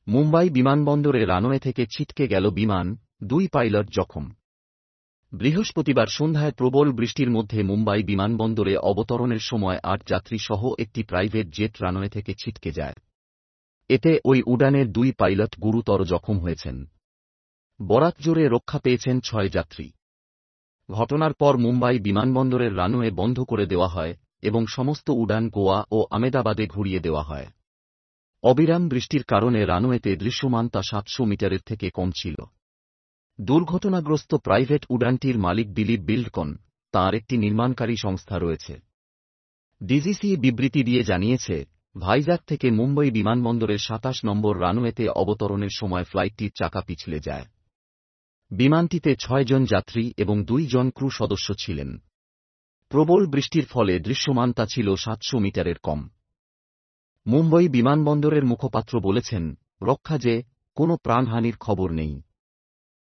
মুম্বাই বিমানবন্দরে রানওয়ে থেকে ছিটকে গেল বিমান, 2 পাইলট জখম। বৃহস্পতিবার সন্ধ্যায় প্রবল বৃষ্টির মধ্যে মুম্বাই বিমানবন্দরে অবতরণের সময় 8 যাত্রী সহ একটি প্রাইভেট জেট রানওয়ে থেকে ছিটকে যায়। এতে ওই উড়ানের 2 পাইলট গুরুতর জখম হয়েছেন। বরাত জোরে রক্ষা পেয়েছেন 6 যাত্রী। ঘটনার পর মুম্বাই বিমানবন্দরের রানওয়ে বন্ধ করে দেওয়া হয় এবং সমস্ত উড়ান গোয়া ও আমেদাবাদে ঘুরিয়ে দেওয়া হয়। অবিরাম বৃষ্টির কারণে রানওয়েতে দৃশ্যমানতা 700 মিটারের থেকে কম ছিল। দুর্ঘটনাগ্রস্ত প্রাইভেট উড়ানটির মালিক দিলীপ বিল্ডকন, তাঁর একটি নির্মাণকারী সংস্থা রয়েছে। ডিজিসি বিবৃতি দিয়ে জানিয়েছে, ভাইজাগ থেকে মুম্বাই বিমানবন্দরের 27 নম্বর রানওয়েতে অবতরণের সময় ফ্লাইটটির চাকা পিছলে যায়। বিমানটিতে 6 জন যাত্রী এবং 2 জন ক্রু সদস্য ছিলেন। প্রবল বৃষ্টির ফলে দৃশ্যমানতা ছিল 700 মিটারের কম। মুম্বাই বিমানবন্দরের মুখপাত্র বলেছেন, রক্ষা যে, কোনো প্রাণহানির খবর নেই।